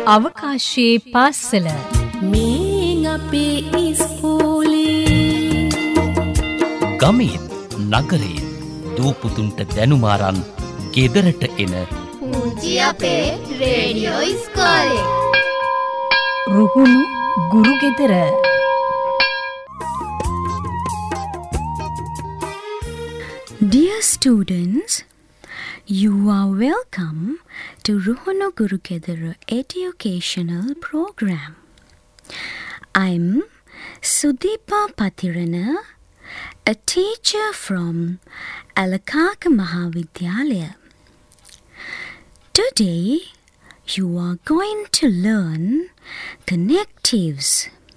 අවකාශයේ පාසල මේ අපේ ඉස්කෝලේ ගමේ නගරේ දූපුතුන්ට දැනුමාරන් ගෙදරට එන පුංචි අපේ රේඩියෝ ඉස්කෝලේ රුහුණු ගුරු ගෙදර. Dear students, you are welcome to Ruhunu Guru Gedara educational program. I'm Sudeepa Pathirana, a teacher from Alakaka Mahavidyalaya. Today, you are going to learn connectives.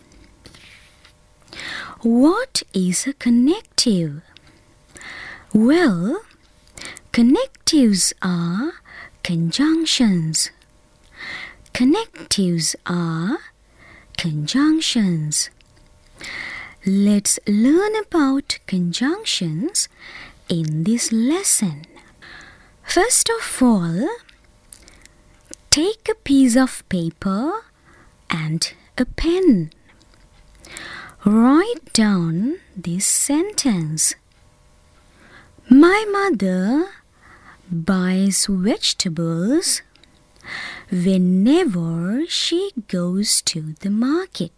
What is a connective? Well, connectives are conjunctions. Connectives are conjunctions. Let's learn about conjunctions in this lesson. First of all, take a piece of paper and a pen. Write down this sentence. My mother buys vegetables whenever she goes to the market.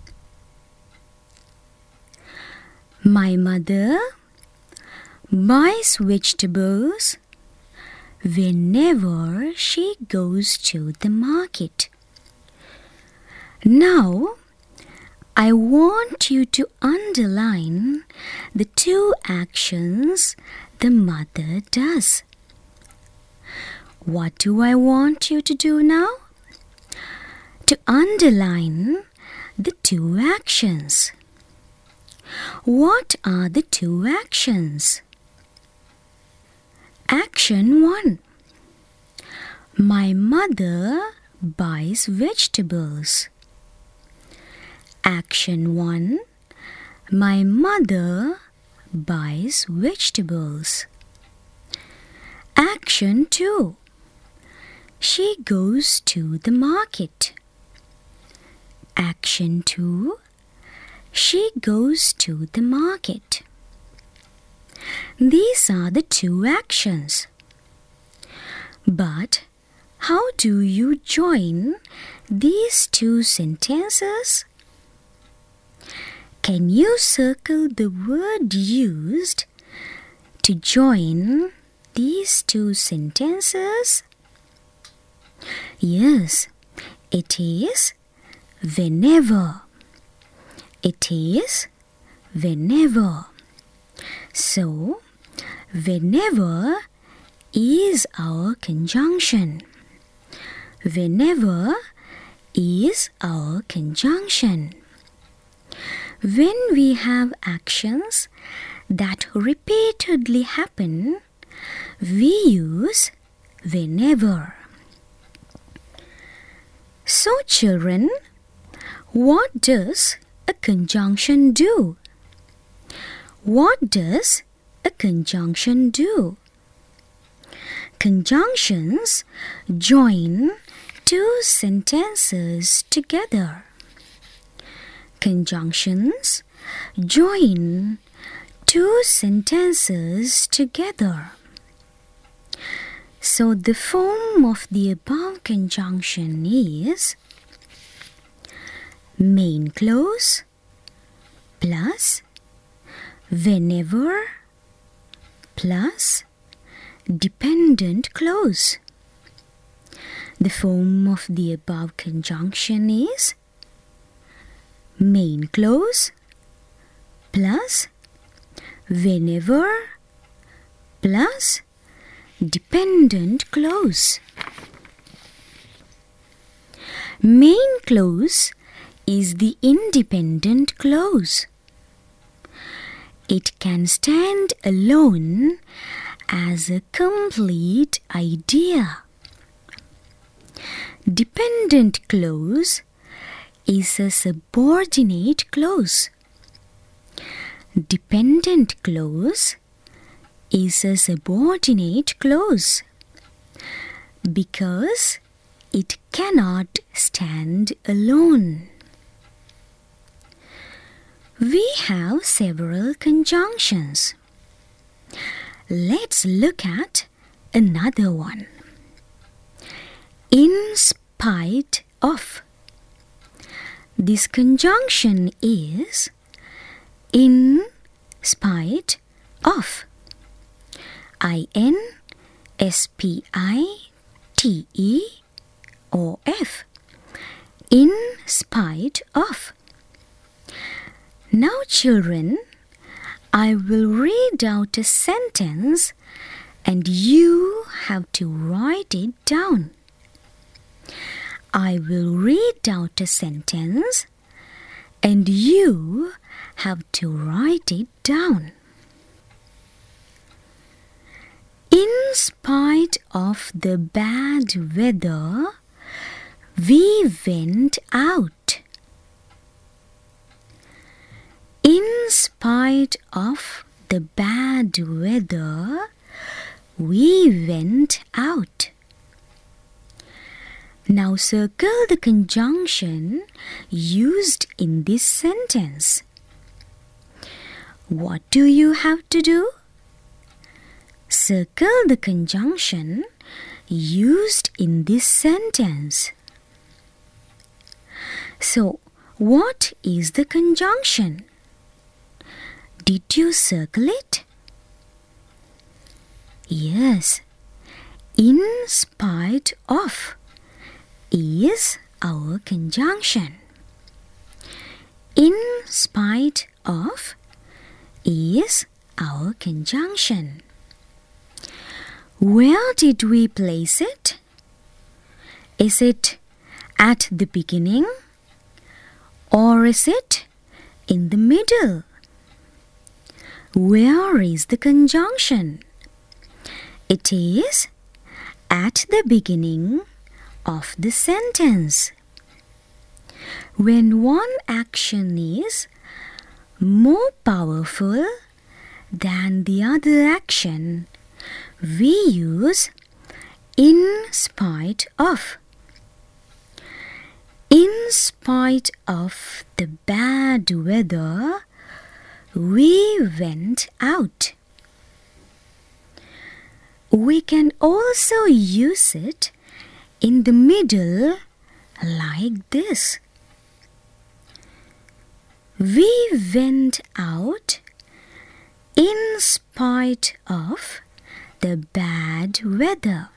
My mother buys vegetables whenever she goes to the market. Now, I want you to underline the two actions the mother does. What do I want you to do now? To underline the two actions. What are the two actions? Action 1. My mother buys vegetables. Action 1. My mother buys vegetables. Action 2. She goes to the market. Action 2. She goes to the market. These are the two actions. But how do you join these two sentences? Can you circle the word used to join these two sentences? Yes, it is whenever. It is whenever. So, whenever is our conjunction. Whenever is our conjunction. When we have actions that repeatedly happen, we use whenever. So, children, what does a conjunction do? What does a conjunction do? Conjunctions join two sentences together. Conjunctions join two sentences together. So the form of the above conjunction is main clause plus whenever plus dependent clause. The form of the above conjunction is main clause plus whenever plus dependent clause. Main clause is the independent clause. It can stand alone as a complete idea. Dependent clause is a subordinate clause. Dependent clause is a subordinate clause because it cannot stand alone. We have several conjunctions. Let's look at another one. In spite of. This conjunction is in spite of. INSPITEOF. In spite of. Now, children, I will read out a sentence and you have to write it down. I will read out a sentence and you have to write it down. In spite of the bad weather, we went out. In spite of the bad weather, we went out. Now circle the conjunction used in this sentence. What do you have to do? Circle the conjunction used in this sentence. So, what is the conjunction? Did you circle it? Yes. In spite of is our conjunction. In spite of is our conjunction. Where did we place it? Is it at the beginning or is it in the middle? Where is the conjunction? It is at the beginning of the sentence. When one action is more powerful than the other action, we use in spite of. In spite of the bad weather, we went out. We can also use it in the middle like this. We went out in spite of the bad weather.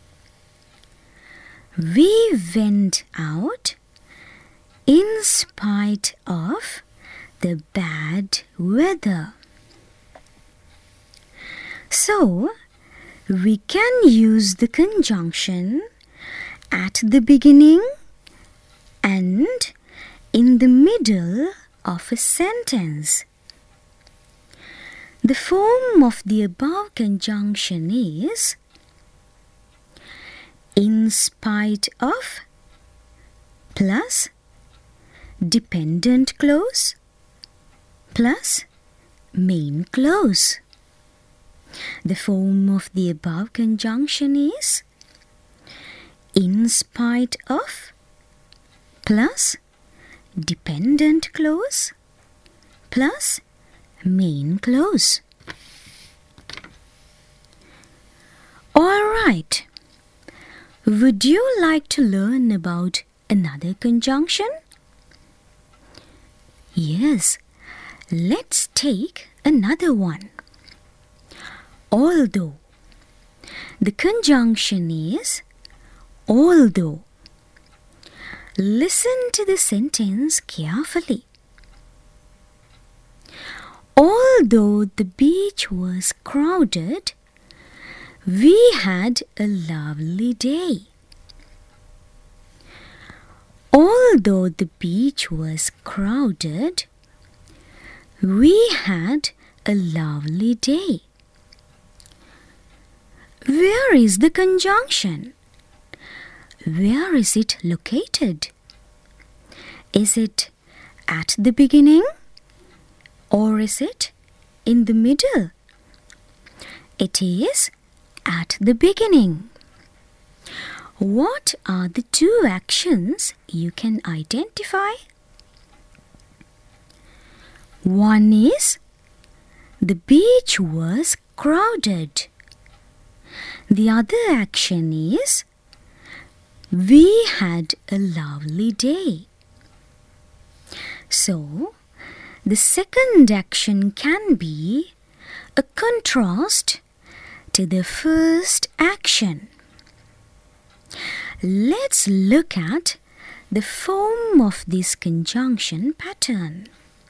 We went out in spite of the bad weather. So, we can use the conjunction at the beginning and in the middle of a sentence. The form of the above conjunction is in spite of plus dependent clause plus main clause. The form of the above conjunction is in spite of plus dependent clause plus main clause. All right. Would you like to learn about another conjunction? Yes. Let's take another one. Although. The conjunction is although. Listen to the sentence carefully. Although the beach was crowded, we had a lovely day. Although the beach was crowded, we had a lovely day. Where is the conjunction? Where is it located? Is it at the beginning or is it in the middle? It is at the beginning. What are the two actions you can identify? One is the beach was crowded. The other action is we had a lovely day. So, the second action can be a contrast to the first action. Let's look at the form of this conjunction pattern.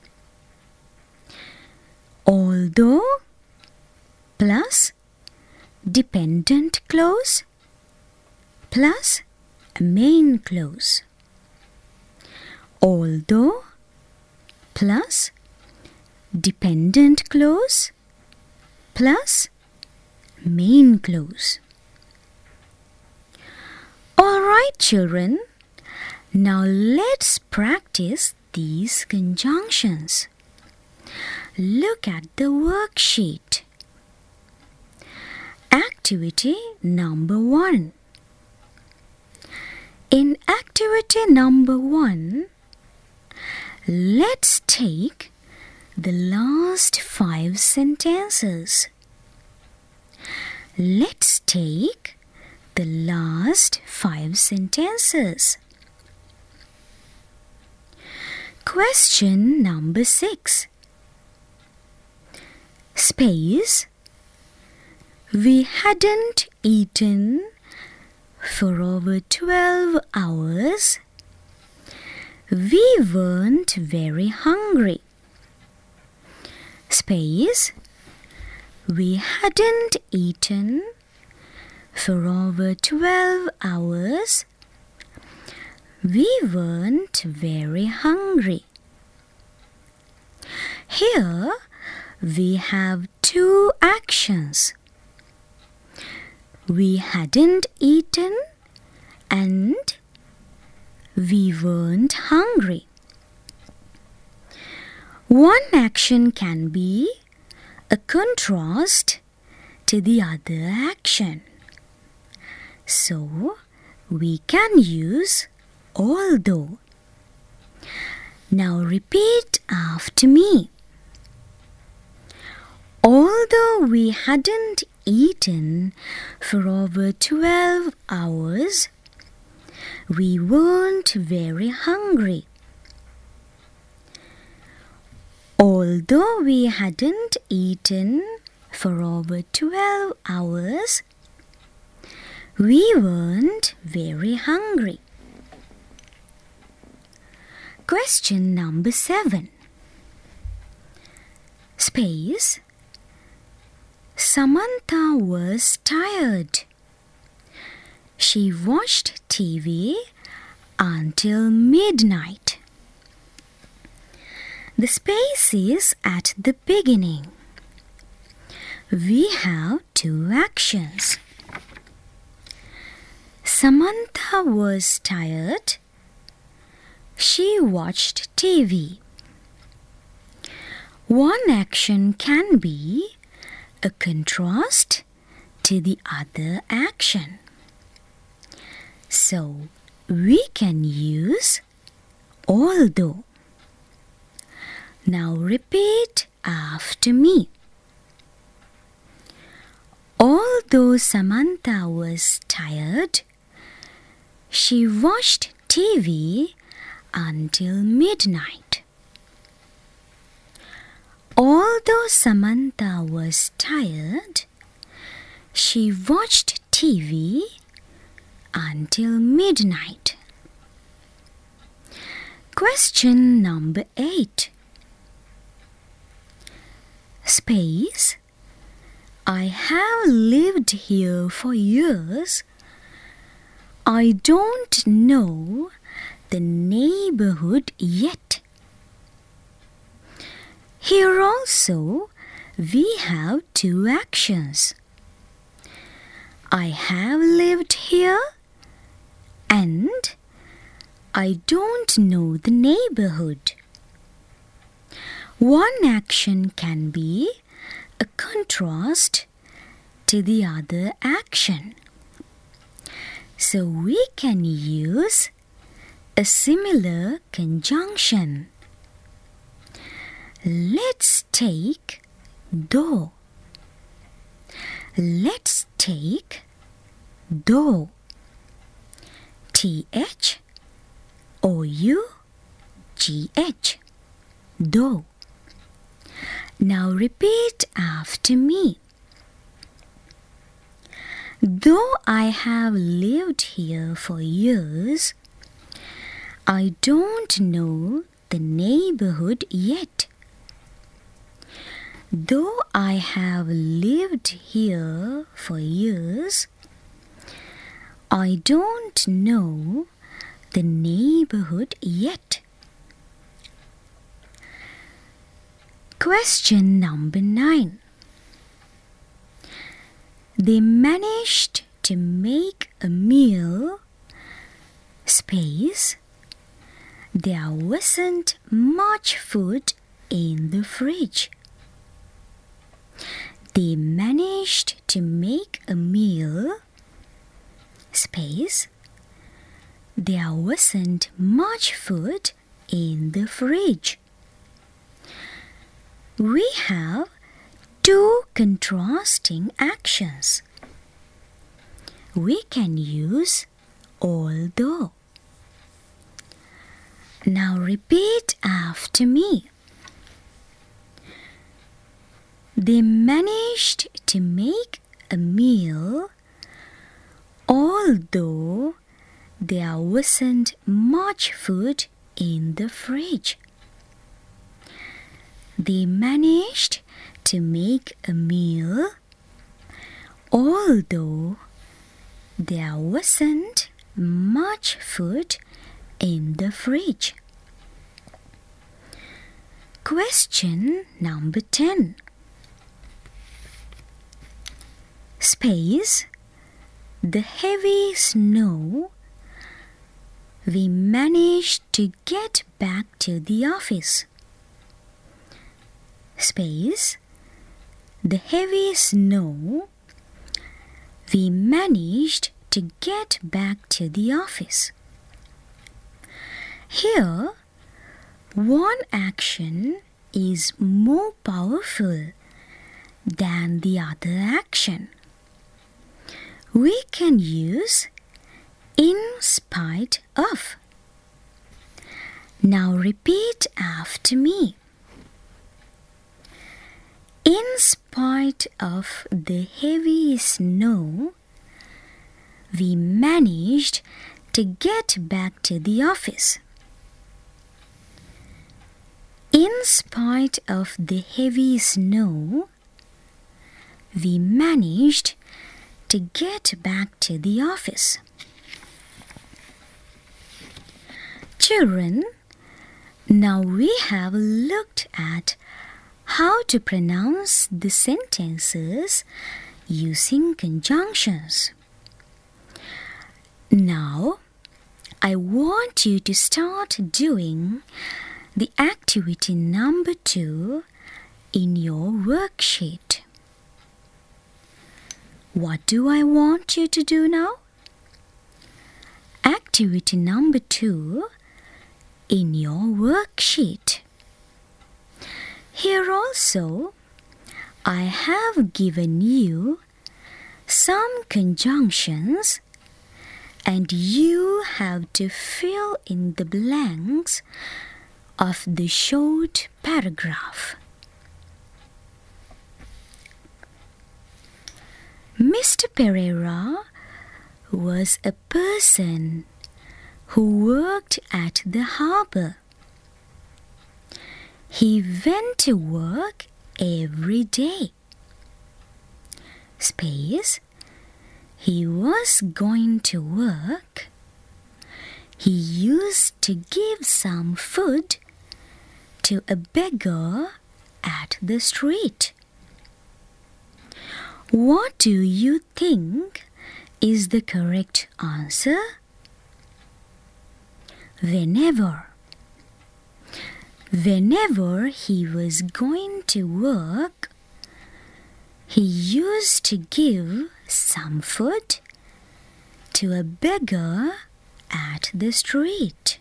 Although plus dependent clause plus main clause. Although plus dependent clause plus main clause. Alright, children, now let's practice these conjunctions. Look at the worksheet. Activity number 1. In activity number 1, let's take the last 5 sentences. Let's take the last 5 sentences. Question number 6. Space. We hadn't eaten for over 12 hours. We weren't very hungry. Space. We hadn't eaten for over 12 hours. We weren't very hungry. Here we have 2 actions. We hadn't eaten and we weren't hungry. One action can be a contrast to the other action. So, we can use although. Now repeat after me. Although we hadn't eaten for over 12 hours, we weren't very hungry. Although we hadn't eaten for over 12 hours, we weren't very hungry. Question number 7. Space. Samantha was tired. She watched TV until midnight. The space is at the beginning. We have 2 actions. Samantha was tired. She watched TV. One action can be a contrast to the other action. So, we can use although. Now repeat after me. Although Samantha was tired, she watched TV until midnight. Although Samantha was tired, she watched TV until midnight. Question number 8. Space. I have lived here for years. I don't know the neighborhood yet. Here also we have 2 actions. I have lived here and I don't know the neighborhood. One action can be a contrast to the other action. So we can use a similar conjunction. Let's take do. Let's take do. THOUGH. Do. Now repeat after me. Though I have lived here for years, I don't know the neighborhood yet. Though I have lived here for years, I don't know the neighborhood yet. Question number 9. They managed to make a meal. Space. There wasn't much food in the fridge. They managed to make a meal. Space. There wasn't much food in the fridge. We have 2 contrasting actions. We can use although. Now repeat after me. They managed to make a meal although there wasn't much food in the fridge. They managed to make a meal although there wasn't much food in the fridge. Question number 10. Space. The heavy snow. We managed to get back to the office. Space. The heavy snow. We managed to get back to the office. Here, one action is more powerful than the other action. We can use in spite of. Now repeat after me. In spite of the heavy snow, we managed to get back to the office. In spite of the heavy snow, we managed to get back to the office. Children, now we have looked at how to pronounce the sentences using conjunctions. Now, I want you to start doing the activity number 2 in your worksheet. What do I want you to do now? Activity number 2 in your worksheet. Here also, I have given you some conjunctions and you have to fill in the blanks of the short paragraph. Mr. Pereira was a person who worked at the harbor. He went to work every day. Space. He was going to work. He used to give some food to a beggar at the street. What do you think is the correct answer? Whenever. Whenever he was going to work, he used to give some food to a beggar at the street.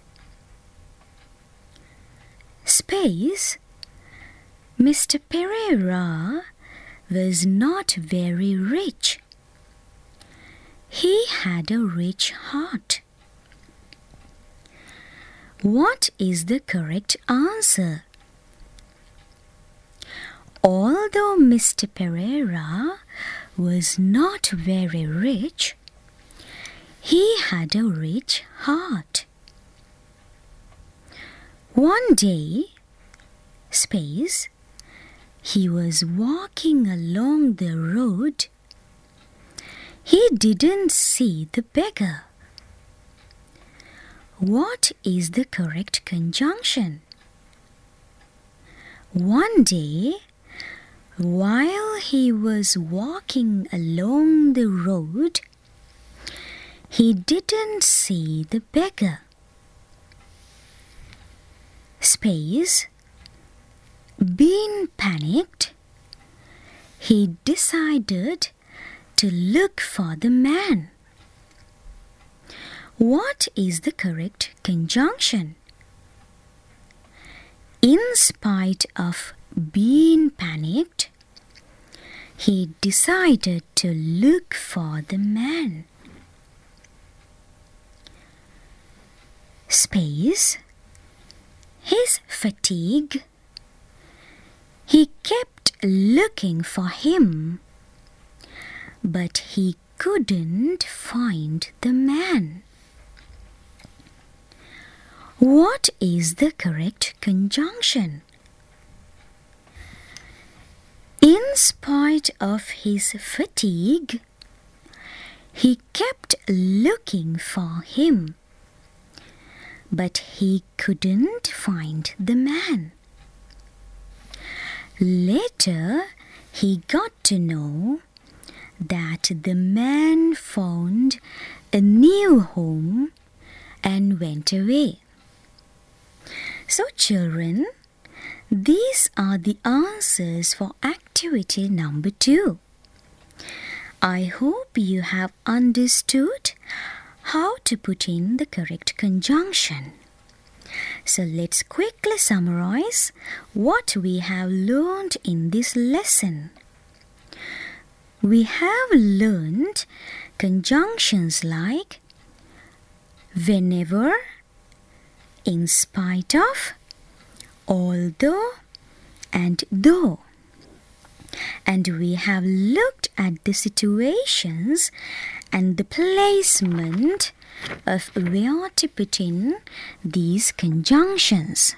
Space. Mr. Pereira was not very rich. He had a rich heart. What is the correct answer? Although Mr. Pereira was not very rich, he had a rich heart. One day, space, he was walking along the road. He didn't see the beggar. What is the correct conjunction? One day, while he was walking along the road, he didn't see the beggar. Space. Being panicked, he decided to look for the man. What is the correct conjunction? In spite of being panicked, he decided to look for the man. Space. His fatigue. He kept looking for him, but he couldn't find the man. What is the correct conjunction? In spite of his fatigue, he kept looking for him, but he couldn't find the man. Later, he got to know that the man found a new home and went away. So children, these are the answers for activity number 2. I hope you have understood how to put in the correct conjunction. So let's quickly summarize what we have learned in this lesson. We have learned conjunctions like whenever, in spite of, although, and though. And we have looked at the situations and the placement of where to put in these conjunctions.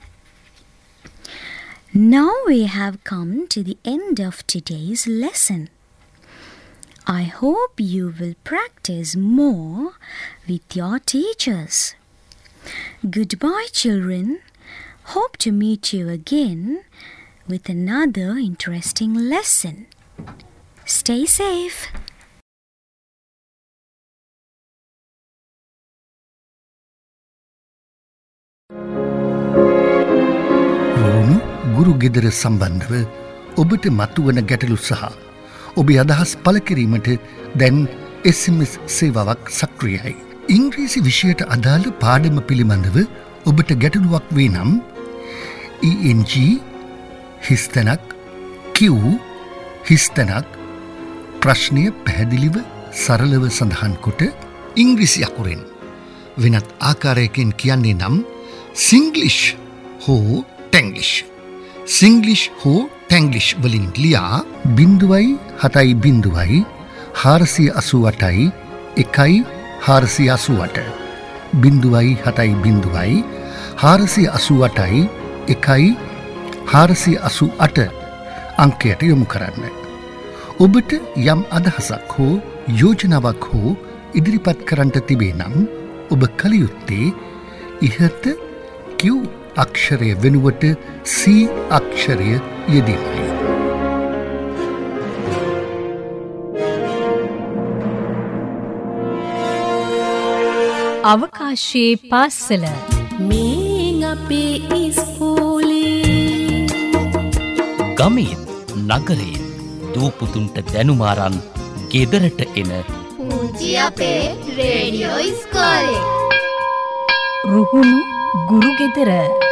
Now we have come to the end of today's lesson. I hope you will practice more with your teachers. Goodbye, children. Hope to meet you again with another interesting lesson. Stay safe. Ruhunu ගුරු ගෙදර සම්බන්ධව ඔබට මතුවන ගැටලු සහ ඔබේ අදහස් පළ කිරීමට දැන් SMS සේවාවක් සක්‍රියයි. ඉංග්‍රීසි විෂයට අදාළ පාඩම පිළිබඳව ඔබට ගැටලුවක් වේ නම් ENG හිස්තැනක් Q හිස්තැනක් ප්‍රශ්නය පැහැදිලිව සරලව සඳහන් කොට ඉංග්‍රීසි අකුරෙන් වෙනත් ආකාරයකින් කියන්නේ නම් සිංග්ලිෂ් හෝ ටැංග්ලිෂ් සිංග්ලිෂ් හෝ ටැංග්ලිෂ් වලින් ලියා 0.7 488යි 1.488 0.7 488යි 1.488 අංකයට යොමු කරන්න. ඔබට යම් අදහසක් හෝ යෝජනාවක් හෝ ඉදිරිපත් කරන්නට තිබේ නම් ඔබ කල යුත්තේ ඉහත Q අක්ෂරය වෙනුවට C අක්ෂරය යෙදීමයි. අවකාශයේ පාසල මේ අපේ ඉස්කෝලේ ගමේත් නගරේත් දූපුතුන්ට දැනුමාරන් ගෙදරට එන පුංචි අපේ රේඩියෝ ඉස්කෝලේ. රුහුණු ගුරු ගෙදර